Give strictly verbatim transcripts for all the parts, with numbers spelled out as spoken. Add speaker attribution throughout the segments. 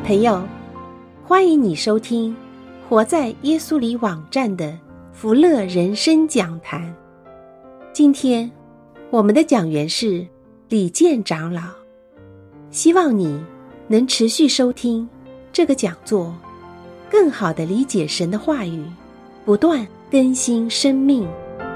Speaker 1: 朋友，欢迎你收听活在耶稣里网站的福乐人生讲坛。今天我们的讲员是李健长老，希望你能持续收听这个讲座，更好地理解神的话语，不断更新生命。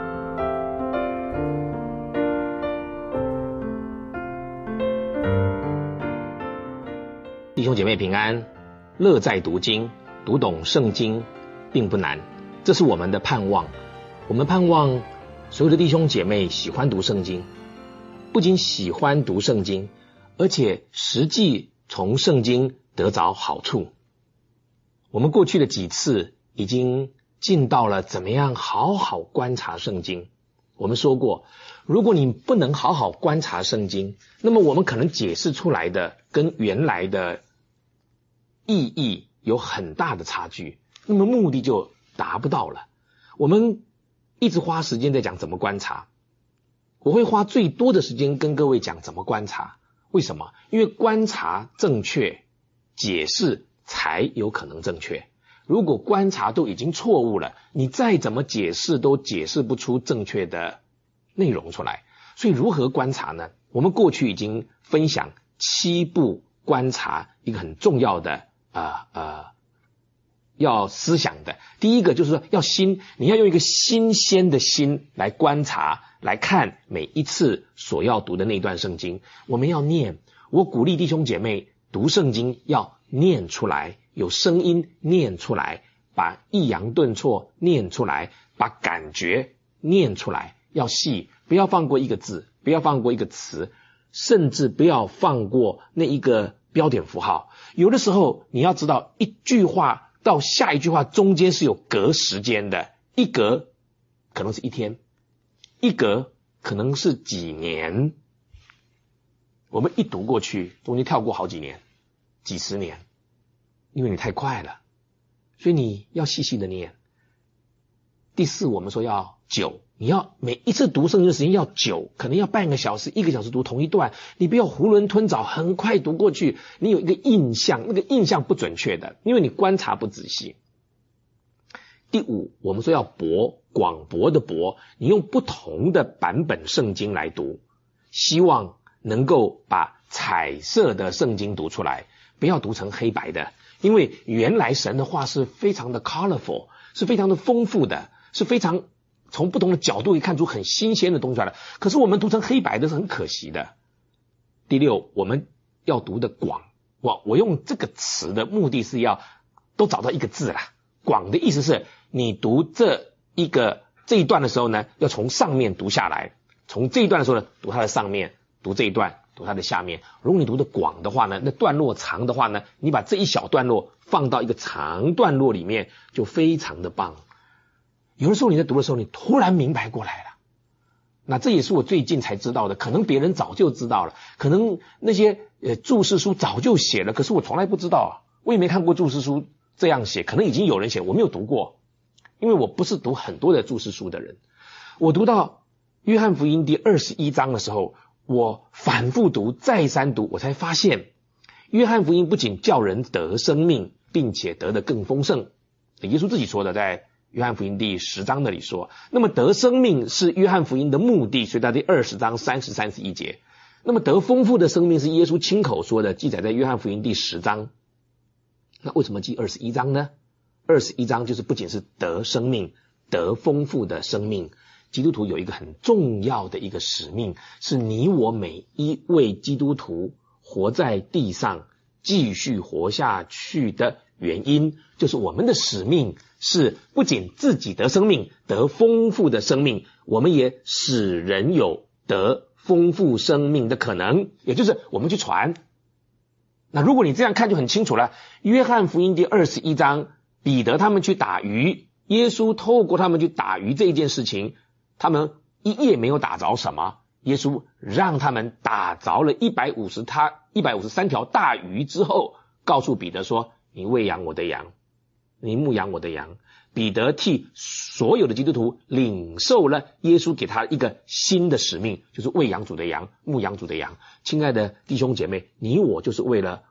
Speaker 2: 弟兄姐妹平安，乐在读经，读懂圣经并不难，这是我们的盼望。我们盼望所有的弟兄姐妹喜欢读圣经，不仅喜欢读圣经，而且实际从圣经得着好处。我们过去的几次已经进到了怎么样好好观察圣经。我们说过，如果你不能好好观察圣经，那么我们可能解释出来的跟原来的意义有很大的差距，那么目的就达不到了。我们一直花时间在讲怎么观察，我会花最多的时间跟各位讲怎么观察。为什么？因为观察正确，解释才有可能正确。如果观察都已经错误了，你再怎么解释都解释不出正确的内容出来。所以如何观察呢？我们过去已经分享七步观察一个很重要的呃呃要思想的。第一个就是说要新，你要用一个新鲜的心来观察，来看每一次所要读的那段圣经。我们要念，我鼓励弟兄姐妹读圣经要念出来，有声音念出来，把抑扬顿挫念出来，把感觉念出来，要细，不要放过一个字，不要放过一个词，甚至不要放过那一个标点符号。有的时候你要知道，一句话到下一句话中间是有隔时间的，一隔可能是一天，一隔可能是几年。我们一读过去，中间跳过好几年，几十年，因为你太快了，所以你要细细的念。第四，我们说要久，你要每一次读圣经的时间要久，可能要半个小时一个小时读同一段，你不要囫囵吞枣很快读过去，你有一个印象，那个印象不准确的，因为你观察不仔细。第五，我们说要博，广博的博，你用不同的版本圣经来读，希望能够把彩色的圣经读出来，不要读成黑白的，因为原来神的话是非常的 colorful， 是非常的丰富的，是非常从不同的角度可以看出很新鲜的东西出来的。可是我们读成黑白的是很可惜的。第六，我们要读的广，我我用这个词的目的是要都找到一个字啦。广的意思是你读这一个这一段的时候呢，要从上面读下来，从这一段的时候呢，读它的上面，读这一段，读它的下面。如果你读的广的话呢，那段落长的话呢，你把这一小段落放到一个长段落里面，就非常的棒。有的时候你在读的时候，你突然明白过来了，那这也是我最近才知道的，可能别人早就知道了，可能那些呃注释书早就写了，可是我从来不知道啊，我也没看过注释书这样写，可能已经有人写，我没有读过，因为我不是读很多的注释书的人。我读到约翰福音第二十一章的时候，我反复读，再三读，我才发现约翰福音不仅叫人得生命，并且得得更丰盛。耶稣自己说的，在约翰福音第十章那里说，那么得生命是约翰福音的目的，所以在第二十章三十、三十一节。那么得丰富的生命是耶稣亲口说的，记载在约翰福音第十章。那为什么记二十一章呢？二十一章就是不仅是得生命，得丰富的生命。基督徒有一个很重要的一个使命，是你我每一位基督徒活在地上继续活下去的原因，就是我们的使命是不仅自己得生命，得丰富的生命，我们也使人有得丰富生命的可能，也就是我们去传。那如果你这样看就很清楚了，约翰福音第二十一章，彼得他们去打鱼，耶稣透过他们去打鱼这一件事情，他们一夜没有打着什么，耶稣让他们打着了一百五十他一百五十三条大鱼之后，告诉彼得说，你喂养我的羊，你牧养我的羊。彼得替所有的基督徒领受了耶稣给他一个新的使命，就是喂养主的羊，牧养主的羊。亲爱的弟兄姐妹，你我就是为了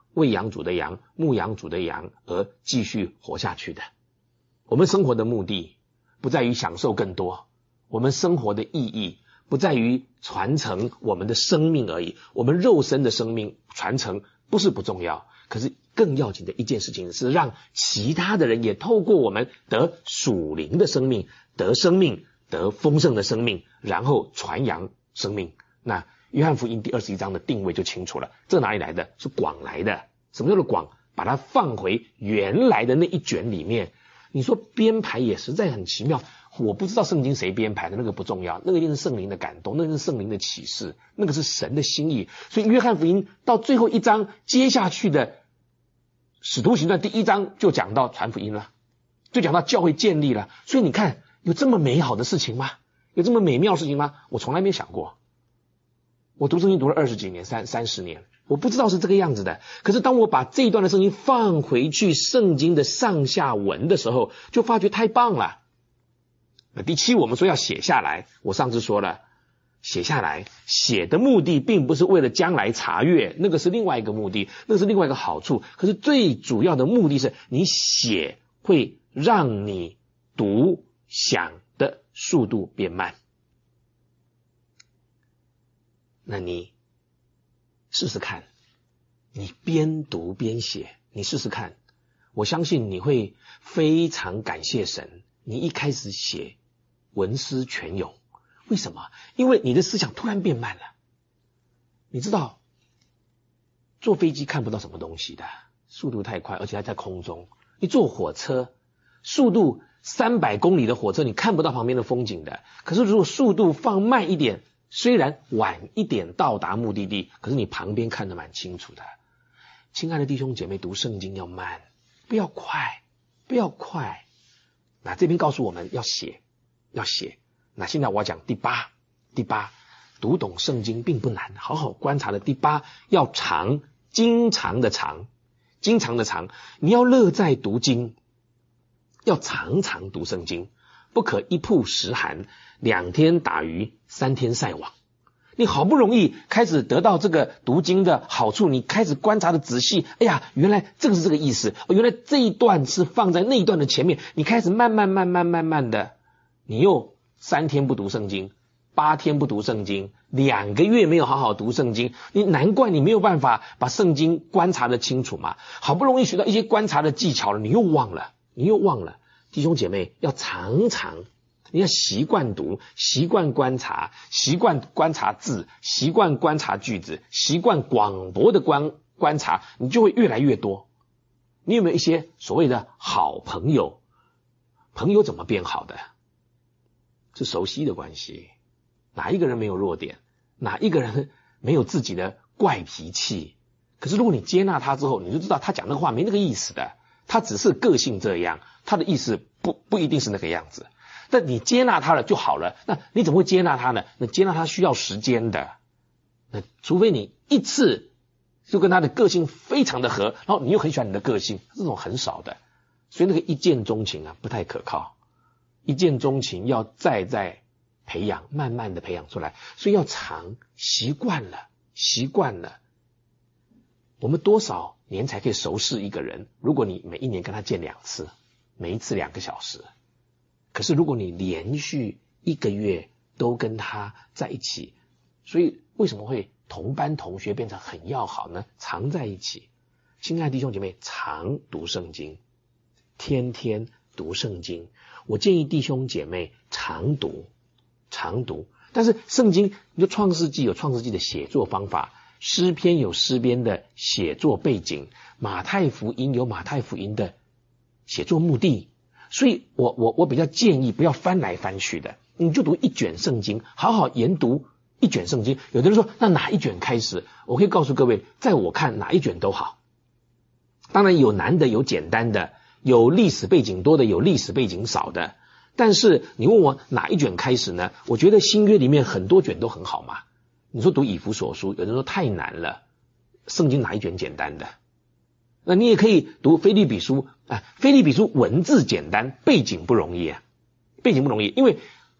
Speaker 2: 喂养主的羊、牧养主的羊而继续活下去的。我们生活的目的不在于享受更多，我们生活的意义不在于传承我们的生命而已。我们肉身的生命传承不是不重要，可是更要紧的一件事情是让其他的人也透过我们得属灵的生命，得生命，得丰盛的生命，然后传扬生命。那约翰福音第二十一章的定位就清楚了，这哪里来的？是广来的。什么叫做广？把它放回原来的那一卷里面。你说编排也实在很奇妙，我不知道圣经谁编排的，那个不重要，那个一定是圣灵的感动，那个是圣灵的启示，那个是神的心意。所以约翰福音到最后一章接下去的使徒行传第一章就讲到传福音了，就讲到教会建立了。所以你看，有这么美好的事情吗？有这么美妙的事情吗？我从来没想过。我读圣经读了二十几年，三三十年，我不知道是这个样子的。可是当我把这一段的圣经放回去圣经的上下文的时候，就发觉太棒了。第七，我们说要写下来，我上次说了，写下来写的目的并不是为了将来查阅，那个是另外一个目的，那个是另外一个好处。可是最主要的目的是你写会让你读想的速度变慢。那你试试看，你边读边写，你试试看，我相信你会非常感谢神，你一开始写文思泉涌。为什么？因为你的思想突然变慢了。你知道坐飞机看不到什么东西的，速度太快，而且还在空中。你坐火车，速度三百公里的火车，你看不到旁边的风景的。可是如果速度放慢一点，虽然晚一点到达目的地，可是你旁边看得蛮清楚的。亲爱的弟兄姐妹，读圣经要慢，不要快，不要快。那这边告诉我们要写，要写。那现在我要讲第八，第八，读懂圣经并不难，好好观察的第八，要常，经常的常，经常的常，你要乐在读经，要常常读圣经，不可一曝十寒，两天打鱼，三天晒网。你好不容易开始得到这个读经的好处，你开始观察的仔细，哎呀，原来这个是这个意思，哦，原来这一段是放在那一段的前面，你开始慢慢慢慢慢慢的，你又三天不读圣经，八天不读圣经，两个月没有好好读圣经，你难怪你没有办法把圣经观察的清楚嘛。好不容易学到一些观察的技巧了，你又忘了，你又忘了。弟兄姐妹，要常常，你要习惯读，习惯观察，习惯观察字，习惯观察句子，习惯广博的观观察，你就会越来越多。你有没有一些所谓的好朋友？朋友怎么变好的？是熟悉的关系。哪一个人没有弱点？哪一个人没有自己的怪脾气？可是如果你接纳他之后，你就知道他讲那个话没那个意思的，他只是个性这样，他的意思不不一定是那个样子。但你接纳他了就好了。那你怎么会接纳他呢？那接纳他需要时间的。那除非你一次就跟他的个性非常的合，然后你又很喜欢你的个性，这种很少的。所以那个一见钟情啊，不太可靠。一见钟情要再再培养，慢慢的培养出来，所以要常，习惯了，习惯了。我们多少年才可以熟识一个人？如果你每一年跟他见两次，每一次两个小时。可是如果你连续一个月都跟他在一起，所以为什么会同班同学变成很要好呢？常在一起。亲爱的弟兄姐妹，常读圣经，天天读圣经。我建议弟兄姐妹常读，常读。但是圣经，你说创世纪有创世纪的写作方法，诗篇有诗篇的写作背景，马太福音有马太福音的写作目的。所以我我我比较建议不要翻来翻去的，你就读一卷圣经，好好研读一卷圣经。有的人说那哪一卷开始？我可以告诉各位，在我看哪一卷都好。当然有难的，有简单的，有历史背景多的，有历史背景少的。但是你问我哪一卷开始呢？我觉得新约里面很多卷都很好嘛。你说读以弗所书，有人说太难了，圣经哪一卷简单的？那你也可以读腓立比书啊，腓立比书文字简单，背景不容易啊，背景不容易，因为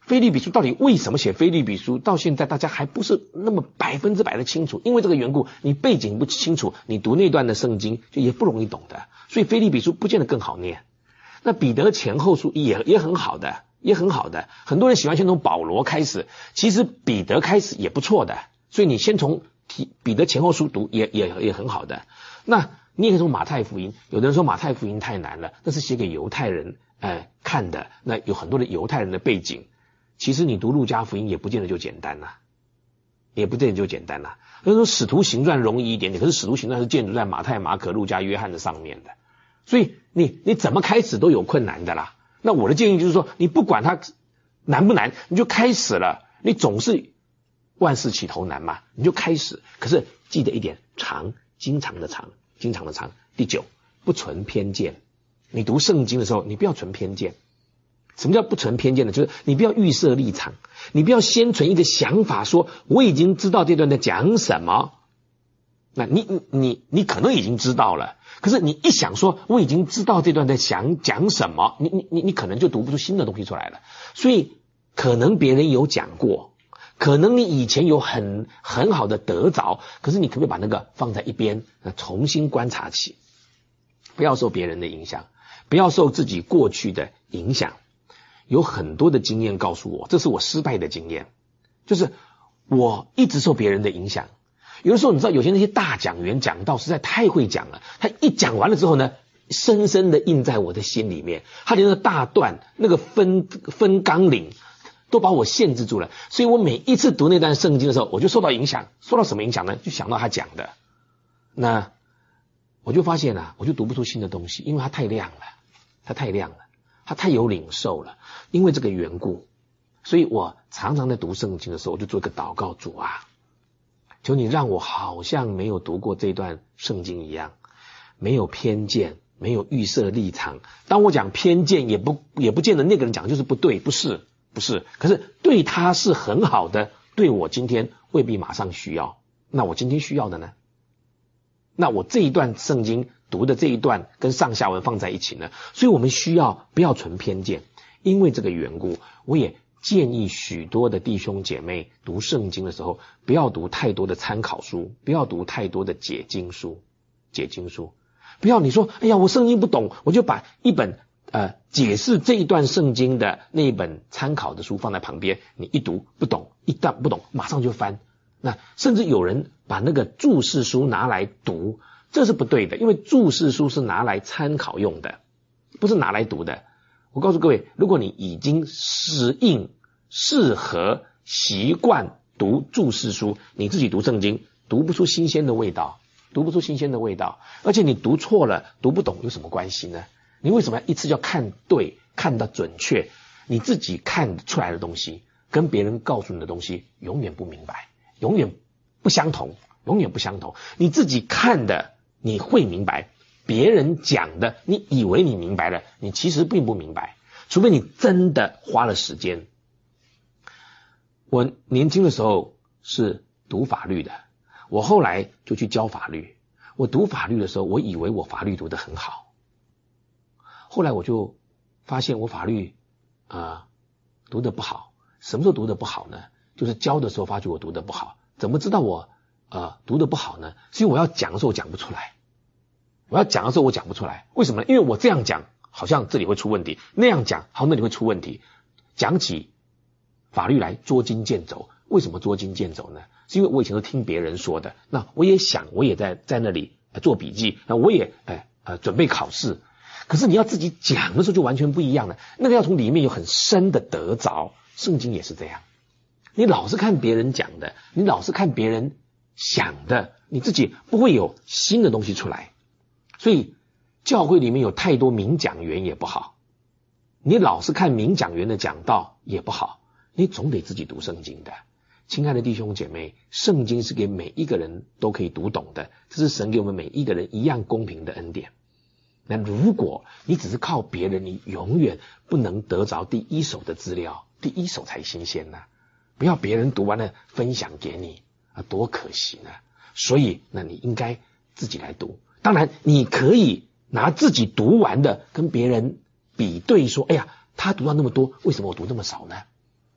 Speaker 2: 腓立比书到底为什么写腓立比书，到现在大家还不是那么百分之百的清楚。因为这个缘故，你背景不清楚，你读那段的圣经就也不容易懂的。所以腓立比书不见得更好念。那彼得前后书也也很好的，也很好的。很多人喜欢先从保罗开始，其实彼得开始也不错的。所以你先从彼得前后书读也也也很好的。那你也可以从马太福音，有的人说马太福音太难了，那是写给犹太人呃看的，那有很多的犹太人的背景。其实你读路加福音也不见得就简单啦，也不见得就简单啦。有人说使徒行传容易一点点，可是使徒行传是建筑在马太、马可、路加、约翰的上面的，所以你你怎么开始都有困难的啦。那我的建议就是说，你不管它难不难，你就开始了。你总是万事起头难嘛，你就开始。可是记得一点，长，经常的长，经常的长。第九，不存偏见。你读圣经的时候，你不要存偏见。什么叫不存偏见呢？就是你不要预设立场，你不要先存一个想法说我已经知道这段在讲什么。那你你你可能已经知道了，可是你一想说我已经知道这段在想讲什么，你你你你可能就读不出新的东西出来了。所以可能别人有讲过，可能你以前有很很好的得着，可是你可不可以把那个放在一边，重新观察起，不要受别人的影响，不要受自己过去的影响。有很多的经验告诉我，这是我失败的经验，就是我一直受别人的影响。有的时候你知道，有些那些大讲员讲道实在太会讲了，他一讲完了之后呢，深深的印在我的心里面，他的那个大段那个分分纲领都把我限制住了。所以我每一次读那段圣经的时候，我就受到影响。受到什么影响呢？就想到他讲的，那我就发现啊，我就读不出新的东西，因为它太亮了，它太亮了，它太有领受了。因为这个缘故，所以我常常在读圣经的时候，我就做一个祷告，主啊，求你让我好像没有读过这段圣经一样，没有偏见，没有预设立场。当我讲偏见，也不也不见得那个人讲就是不对，不是不是，可是对他是很好的，对我今天未必马上需要。那我今天需要的呢？那我这一段圣经读的这一段跟上下文放在一起呢？所以我们需要不要存偏见。因为这个缘故，我也建议许多的弟兄姐妹读圣经的时候，不要读太多的参考书，不要读太多的解经书，解经书，不要你说，哎呀，我圣经不懂，我就把一本呃解释这一段圣经的那一本参考的书放在旁边，你一读不懂，一旦不懂，马上就翻。那甚至有人把那个注释书拿来读，这是不对的，因为注释书是拿来参考用的，不是拿来读的。我告诉各位，如果你已经适应、适合、习惯读注释书，你自己读圣经读不出新鲜的味道，读不出新鲜的味道。而且你读错了、读不懂有什么关系呢？你为什么要一次要看对、看到准确？你自己看出来的东西跟别人告诉你的东西永远不明白，永远不相同，永远不相同。你自己看的你会明白，别人讲的你以为你明白了，你其实并不明白，除非你真的花了时间。我年轻的时候是读法律的，我后来就去教法律。我读法律的时候，我以为我法律读得很好，后来我就发现我法律啊、呃、读得不好。什么时候读得不好呢？就是教的时候发觉我读得不好。怎么知道我呃读得不好呢？是因为我要讲的时候我讲不出来。我要讲的时候我讲不出来，为什么呢？因为我这样讲好像这里会出问题，那样讲好像那里会出问题。讲起法律来捉襟见肘，为什么捉襟见肘呢？是因为我以前都听别人说的，那我也想，我也在在那里、呃、做笔记，那我也呃呃准备考试。可是你要自己讲的时候就完全不一样了，那个要从里面有很深的得着。圣经也是这样，你老是看别人讲的，你老是看别人想的，你自己不会有新的东西出来。所以教会里面有太多名讲员也不好，你老是看名讲员的讲道也不好，你总得自己读圣经的。亲爱的弟兄姐妹，圣经是给每一个人都可以读懂的，这是神给我们每一个人一样公平的恩典。那如果你只是靠别人，你永远不能得着第一手的资料，第一手才新鲜呢。不要别人读完了分享给你啊，多可惜呢。所以那你应该自己来读。当然你可以拿自己读完的跟别人比对说，哎呀，他读到那么多，为什么我读那么少呢？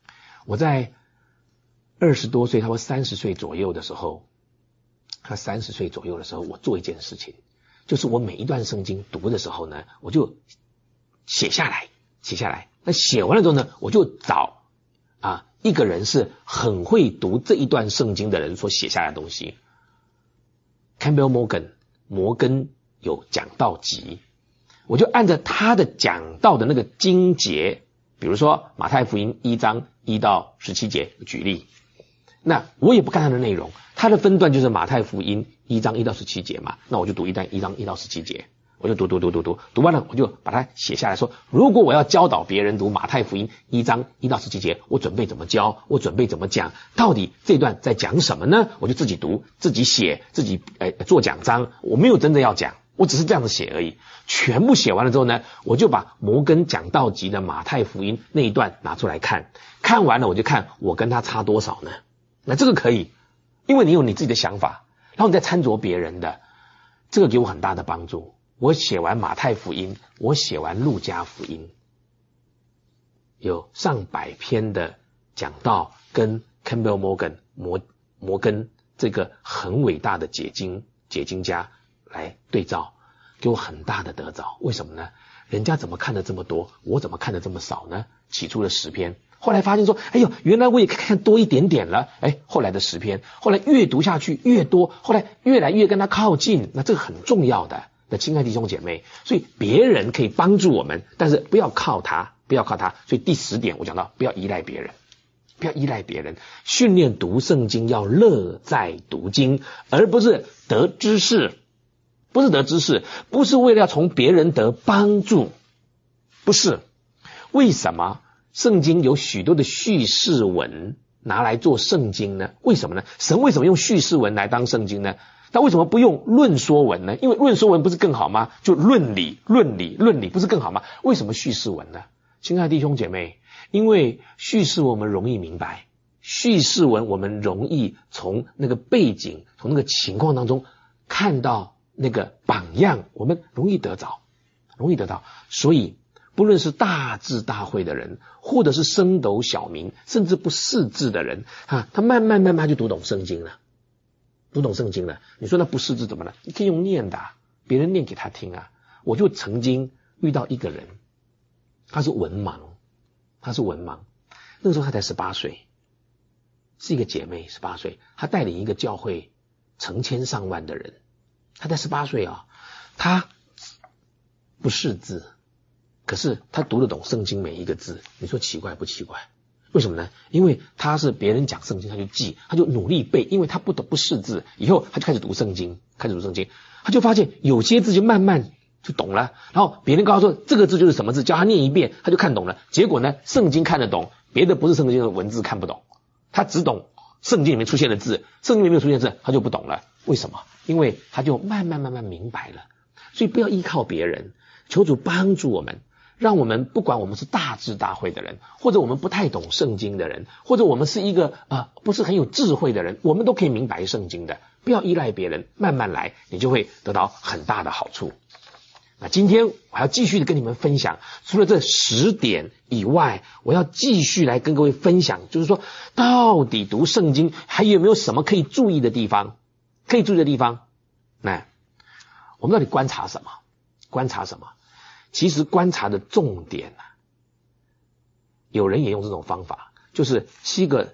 Speaker 2: 我在二十多岁，差不多三十岁左右的时候，他三十岁左右的时候，我做一件事情，就是我每一段圣经读的时候呢，我就写下来，写下来。那写完了之后呢，我就找啊一个人是很会读这一段圣经的人所写下来的东西。Campbell Morgan 摩根有讲道集，我就按照他的讲道的那个经节，比如说马太福音一章一到十七节举例，那我也不看他的内容，他的分段就是马太福音一章一到十七节嘛，那我就读一段一章一到十七节，我就读读读读读读完了，我就把它写下来说，如果我要教导别人读马太福音一章一到十七节，我准备怎么教，我准备怎么讲，到底这段在讲什么呢？我就自己读，自己写，自己呃做讲章，我没有真的要讲，我只是这样子写而已。全部写完了之后呢，我就把摩根讲道集的马太福音那一段拿出来看，看完了我就看我跟他差多少呢？那这个可以，因为你有你自己的想法，然后你再参酌别人的，这个给我很大的帮助。我写完马太福音，我写完路加福音，有上百篇的讲道跟 Campbell Morgan 摩摩根这个很伟大的解经解经家来对照，给我很大的得着。为什么呢？人家怎么看的这么多，我怎么看的这么少呢？起初的十篇，后来发现说，哎呦，原来我也看多一点点了。哎，后来的十篇，后来越读下去越多，后来越来越跟他靠近，那这个很重要的。的亲爱弟兄姐妹，所以别人可以帮助我们，但是不要靠他，不要靠他。所以第十点我讲到，不要依赖别人，不要依赖别人，训练读圣经要乐在读经，而不是得知识，不是得知识，不是为了要从别人得帮助，不是。为什么圣经有许多的叙事文拿来做圣经呢？为什么呢？神为什么用叙事文来当圣经呢？那为什么不用论说文呢？因为论说文不是更好吗？就论理，论理，论理不是更好吗？为什么叙事文呢？亲爱的弟兄姐妹，因为叙事文我们容易明白，叙事文我们容易从那个背景，从那个情况当中看到那个榜样，我们容易得着，容易得到。所以不论是大智大慧的人，或者是升斗小民，甚至不识字的人啊，他慢慢慢慢就读懂圣经了。读懂圣经了，你说那不识字怎么了？你可以用念的、啊，别人念给他听啊。我就曾经遇到一个人，他是文盲，他是文盲，那个时候他才十八岁，是一个姐妹，十八岁，他带领一个教会成千上万的人，他才十八岁啊，他不识字，可是他读得懂圣经每一个字，你说奇怪不奇怪？为什么呢？因为他是别人讲圣经他就记，他就努力背，因为他不懂不识字，以后他就开始读圣经，开始读圣经，他就发现有些字就慢慢就懂了，然后别人告诉他说这个字就是什么字，教他念一遍他就看懂了，结果呢圣经看得懂，别的不是圣经的文字看不懂，他只懂圣经里面出现的字，圣经里面没有出现的字他就不懂了。为什么？因为他就慢慢慢慢明白了。所以不要依靠别人，求主帮助我们，让我们不管我们是大智大慧的人，或者我们不太懂圣经的人，或者我们是一个呃不是很有智慧的人，我们都可以明白圣经的。不要依赖别人，慢慢来，你就会得到很大的好处。那今天我还要继续的跟你们分享，除了这十点以外，我要继续来跟各位分享，就是说到底读圣经还有没有什么可以注意的地方？可以注意的地方，那我们到底观察什么？观察什么？其实观察的重点啊，有人也用这种方法，就是七个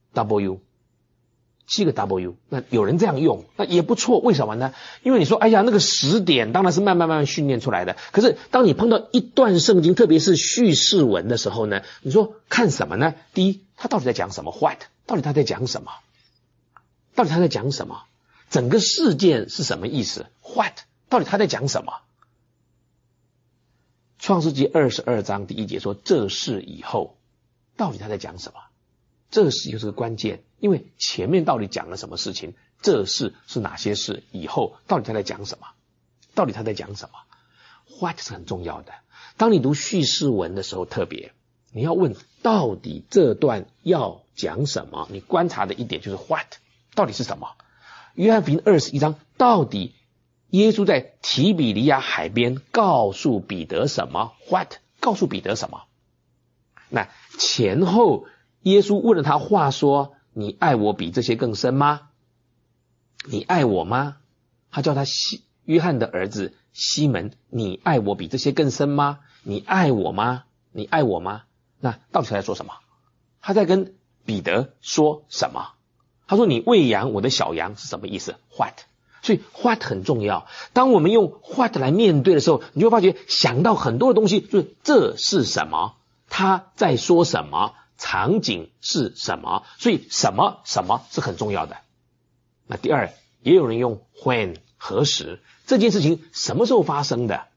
Speaker 2: W， 七个 W。那有人这样用，那也不错。为什么呢？因为你说，哎呀，那个十点当然是慢慢慢慢训练出来的。可是当你碰到一段圣经，特别是叙事文的时候呢，你说看什么呢？第一，他到底在讲什么 ？What？ 到底他在讲什么？到底他在讲什么？整个事件是什么意思 ？What？ 到底他在讲什么？创世纪二十二章第一节说这事以后，到底他在讲什么？这事就是个关键，因为前面到底讲了什么事情，这事是哪些事，以后到底他在讲什么？到底他在讲什么 ？What 是很重要的。当你读叙事文的时候，特别你要问到底这段要讲什么？你观察的一点就是 What 到底是什么？约翰福音二十一章到底耶稣在提比利亚海边告诉彼得什么 ？What？ 告诉彼得什么？那前后耶稣问了他话说，你爱我比这些更深吗？你爱我吗？他叫他西约翰的儿子西门，你爱我比这些更深吗？你爱我吗？你爱我吗？那到底他在说什么？他在跟彼得说什么？他说你喂养我的小羊是什么意思？ What？ 所以 What 很重要。当我们用 What 来面对的时候，你就会发觉想到很多的东西，就是这是什么？他在说什么？场景是什么？所以什么什么是很重要的。那第二，也有人用 when 何时，这件事情什么时候发生的？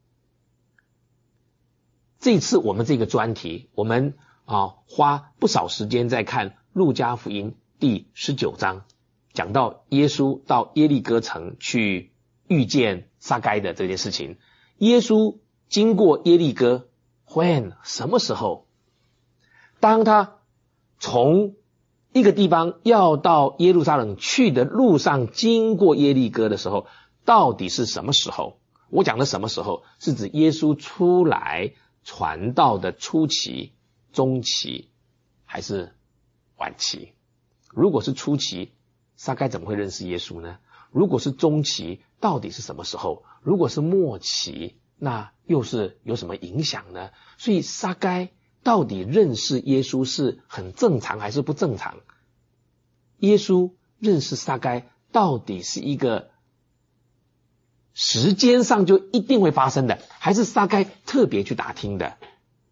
Speaker 2: 这一次我们这个专题，我们啊花不少时间在看路加福音第十九章，讲到耶稣到耶利哥城去遇见撒该的这件事情。耶稣经过耶利哥 when 什么时候？当他从一个地方要到耶路撒冷去的路上经过耶利哥的时候，到底是什么时候？我讲的什么时候是指耶稣出来传道的初期、中期还是晚期？如果是初期，撒该怎么会认识耶稣呢？如果是中期，到底是什么时候？如果是末期，那又是有什么影响呢？所以撒该到底认识耶稣是很正常还是不正常？耶稣认识撒该到底是一个时间上就一定会发生的，还是撒该特别去打听的？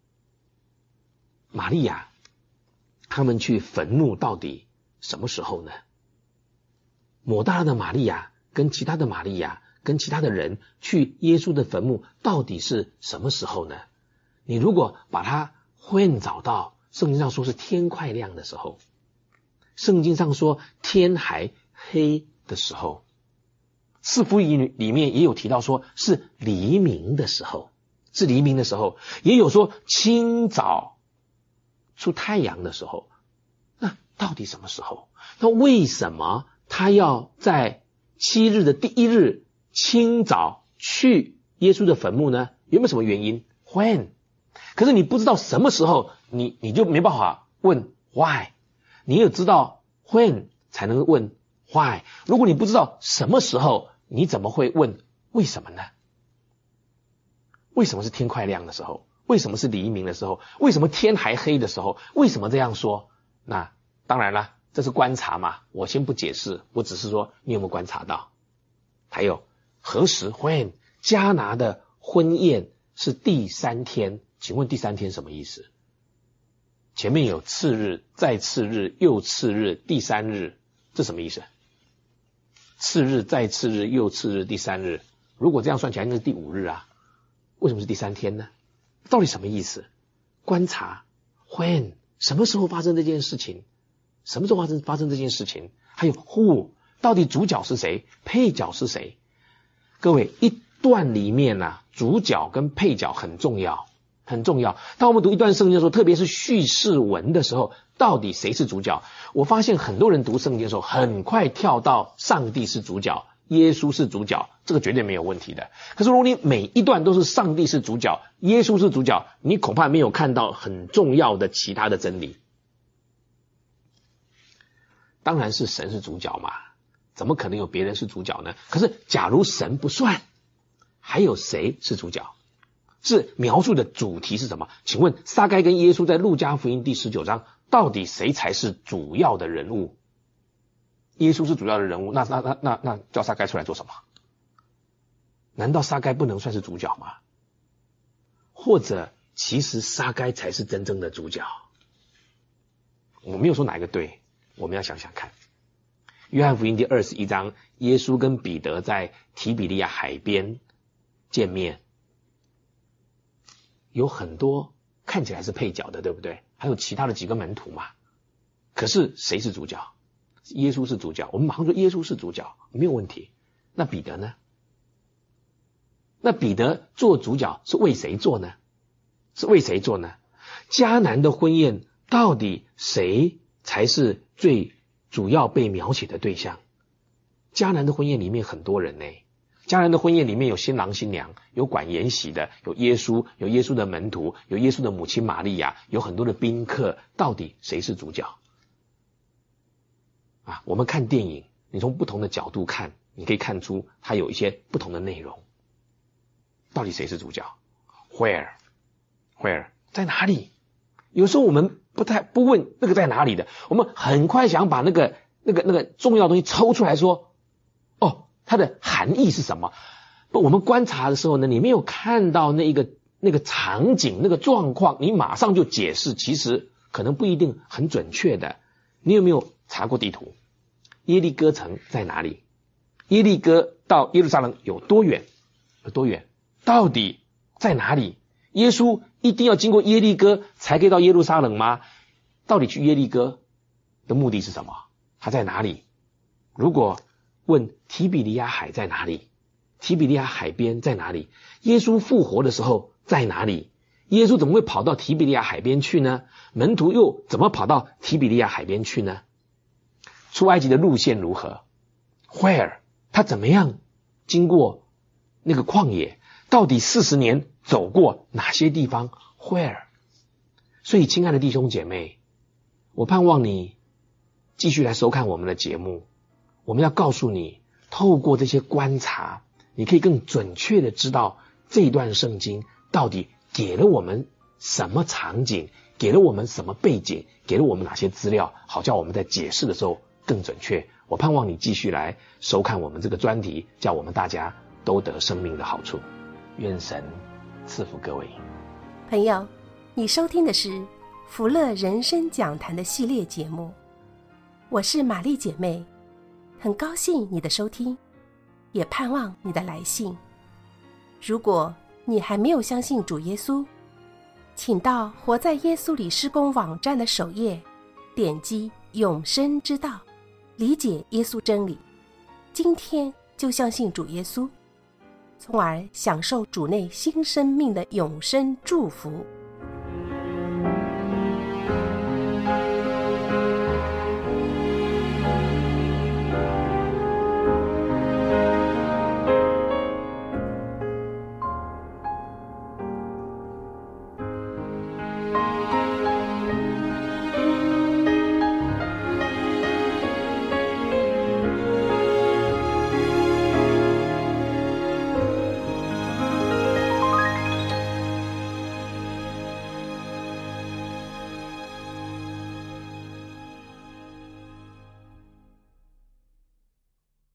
Speaker 2: 玛利亚他们去坟墓到底什么时候呢？抹大拉的玛利亚跟其他的玛利亚跟其他的人去耶稣的坟墓到底是什么时候呢？你如果把它when找到，圣经上说是天快亮的时候，圣经上说天还黑的时候，四福音里面也有提到说是黎明的时候，是黎明的时候，也有说清早出太阳的时候。那到底什么时候？那为什么他要在七日的第一日清早去耶稣的坟墓呢？有没有什么原因？ when？ 可是你不知道什么时候，你你就没办法问 why。 你有知道 when 才能问 why。 如果你不知道什么时候，你怎么会问为什么呢？为什么是天快亮的时候？为什么是黎明的时候？为什么天还黑的时候？为什么这样说？那当然了，这是观察嘛，我先不解释，我只是说你有没有观察到。还有何时 when 迦拿的婚宴是第三天，请问第三天什么意思？前面有次日，再次日，又次日，第三日，这什么意思？次日，再次日，又次日，第三日，如果这样算起来，那是第五日啊。为什么是第三天呢？到底什么意思？观察 when 什么时候发生这件事情？什么时候发生发生这件事情？还有 who 到底主角是谁？配角是谁？各位，一段里面啊，主角跟配角很重要，很重要。当我们读一段圣经的时候，特别是叙事文的时候，到底谁是主角？我发现很多人读圣经的时候，很快跳到上帝是主角，耶稣是主角，这个绝对没有问题的。可是如果你每一段都是上帝是主角，耶稣是主角，你恐怕没有看到很重要的其他的真理。当然是神是主角嘛，怎么可能有别人是主角呢？可是假如神不算，还有谁是主角？是描述的主题是什么？请问撒该跟耶稣在路加福音第十九章，到底谁才是主要的人物？耶稣是主要的人物，那那那那那叫撒该出来做什么？难道撒该不能算是主角吗？或者其实撒该才是真正的主角？我没有说哪一个对，我们要想想看。约翰福音第二十一章，耶稣跟彼得在提比利亚海边见面，有很多看起来是配角的，对不对？还有其他的几个门徒嘛。可是谁是主角？耶稣是主角，我们马上说耶稣是主角，没有问题。那彼得呢？那彼得做主角是为谁做呢？是为谁做呢？迦南的婚宴到底谁才是最主要被描写的对象？迦南的婚宴里面很多人呢， 将来的婚宴里面有新郎新娘，有管筵席的，有耶稣，有耶稣的门徒，有耶稣的母亲玛利亚，有很多的宾客，到底谁是主角？啊，我们看电影，你从不同的角度看，你可以看出它有一些不同的内容。到底谁是主角？ Where Where 在哪里？有时候我们不太不问那个在哪里的，我们很快想把那个那个那个重要的东西抽出来说，哦，它的含义是什么？不，我们观察的时候呢，你没有看到那一个那个场景那个状况，你马上就解释，其实可能不一定很准确的。你有没有查过地图？耶利哥城在哪里？耶利哥到耶路撒冷有多远？有多远？到底在哪里？耶稣一定要经过耶利哥才可以到耶路撒冷吗？到底去耶利哥的目的是什么？它在哪里？如果问提比利亚海在哪里？提比利亚海边在哪里？耶稣复活的时候在哪里？耶稣怎么会跑到提比利亚海边去呢？门徒又怎么跑到提比利亚海边去呢？出埃及的路线如何？ Where 他怎么样经过那个旷野？到底四十年走过哪些地方？ Where？ 所以亲爱的弟兄姐妹，我盼望你继续来收看我们的节目。我们要告诉你，透过这些观察，你可以更准确的知道这一段圣经到底给了我们什么场景，给了我们什么背景，给了我们哪些资料，好叫我们在解释的时候更准确。我盼望你继续来收看我们这个专题，叫我们大家都得生命的好处。愿神赐福各位。
Speaker 1: 朋友，你收听的是福乐人生讲坛的系列节目，我是玛丽姐妹，很高兴你的收听，也盼望你的来信。如果你还没有相信主耶稣，请到活在耶稣里施工网站的首页，点击永生之道，理解耶稣真理，今天就相信主耶稣，从而享受主内新生命的永生祝福。